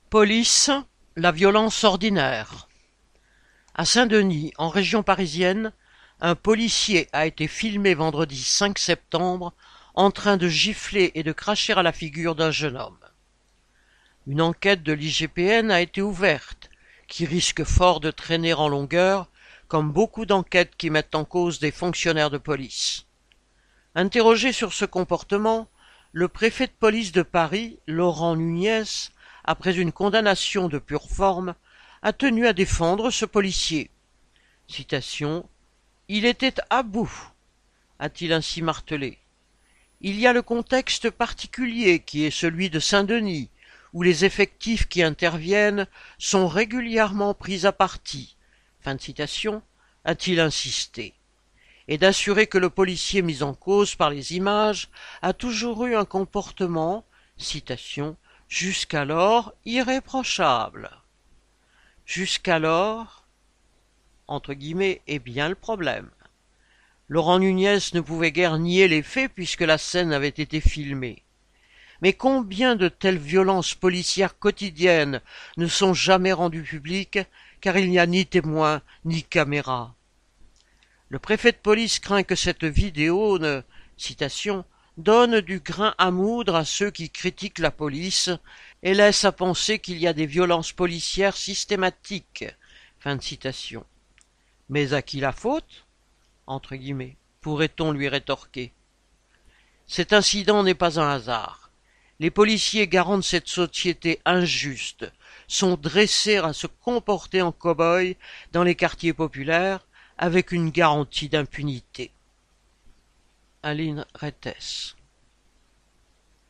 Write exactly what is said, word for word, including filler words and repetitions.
Police, la violence ordinaire. À Saint-Denis, en région parisienne, un policier a été filmé vendredi cinq septembre en train de gifler et de cracher à la figure d'un jeune homme. Une enquête de l'I G P N a été ouverte, qui risque fort de traîner en longueur, comme beaucoup d'enquêtes qui mettent en cause des fonctionnaires de police. Interrogé sur ce comportement, le préfet de police de Paris, Laurent Nunez, après une condamnation de pure forme, a tenu à défendre ce policier. Citation : « Il était à bout », a-t-il ainsi martelé. Il y a le contexte particulier qui est celui de Saint-Denis, où les effectifs qui interviennent sont régulièrement pris à partie, fin de citation, a-t-il insisté, et d'assurer que le policier mis en cause par les images a toujours eu un comportement, citation, jusqu'alors irréprochable. Jusqu'alors, entre guillemets, est bien le problème. Laurent Nunez ne pouvait guère nier les faits puisque la scène avait été filmée. Mais combien de telles violences policières quotidiennes ne sont jamais rendues publiques car il n'y a ni témoin ni caméra. Le préfet de police craint que cette vidéo ne, citation, donne du grain à moudre à ceux qui critiquent la police et laisse à penser qu'il y a des violences policières systématiques. Fin de citation. Mais à qui la faute ? Entre guillemets, pourrait-on lui rétorquer. Cet incident n'est pas un hasard. Les policiers garants de cette société injuste sont dressés à se comporter en cow-boys dans les quartiers populaires avec une garantie d'impunité. Aline Rettes.